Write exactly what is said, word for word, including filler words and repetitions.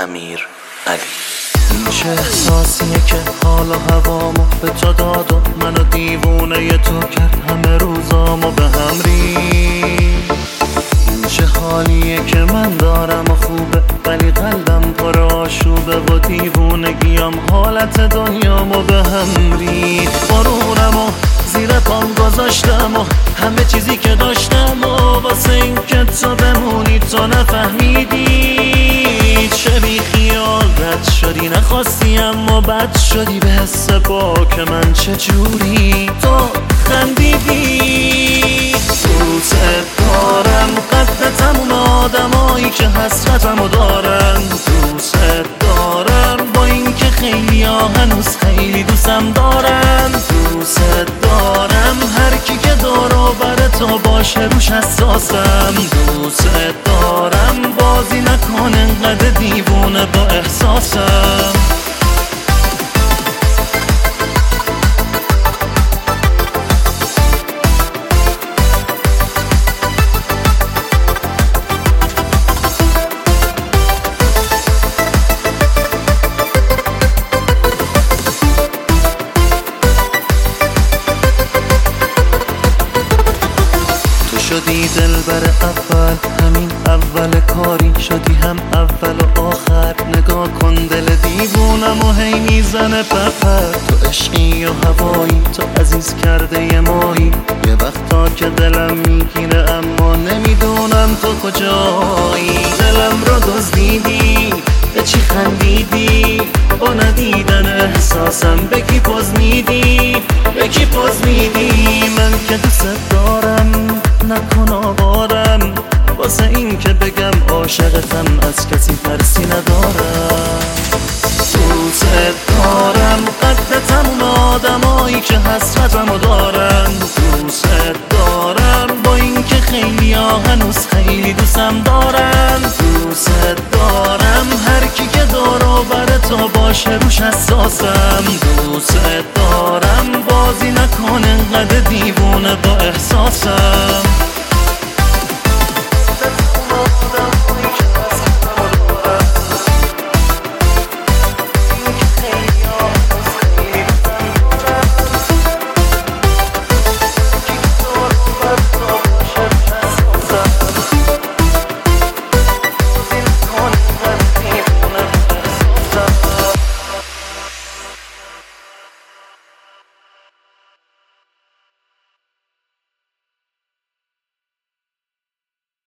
امیر علی. این چه احساسیه که حالا هوامو به تو داد و منو دیوونه ی تو کرد، همه روزامو به هم ریخت. این چه حالیه که من دارم و خوبه ولی قلبم پر آشوبه و دیوونگیم حالت دنیامو به هم ریخت. غرورم و زیر پام گذاشتم و همه چیزی که داشتم و واسه این که تو بمونی تو نفهمیدی. چه بی خیال رد شدی، نخواستی اما بد شدی، به حس باک من چجوری تو خندیدی. دوست دارم قد تموم آدمایی که حسرتمو دارن، دوست دارم با این که خیلی ها هنوز خیلی دوستم دارن، دوست دارم هر کی که دور و بر تو باشه روش حساسم، دوست دارم بازی نکن انقدر دیوونه با احساسم. شدی دلبر اول، همین اول کاری شدی هم اول و آخر. نگاه کن دل دیوونم و هی میزنه پپر، تو عشقی و هوایی، تو عزیز کرده ی مایی. یه وقتا که دلم میگیره اما نمیدونم تو کجایی. دلم رو دزدیدی، به چی خندیدی؟ با ندیدن احساسم به کی پوز میدی؟ به کی پوز میدی؟ من که دوست دارم نکن آوارم، واسه این که بگم عاشقتم از کسی ترسی ندارم. دوست دارم قد تموم آدمایی که حسرتمو دارن، دوست دارم با این که خیلی ها هنوز خیلی دوستم دارن، دوست دارم هر کی که دور و بر تو باشه روش حساسم، دوست دارم بازی نکن انقدر دیوونه با احساسم.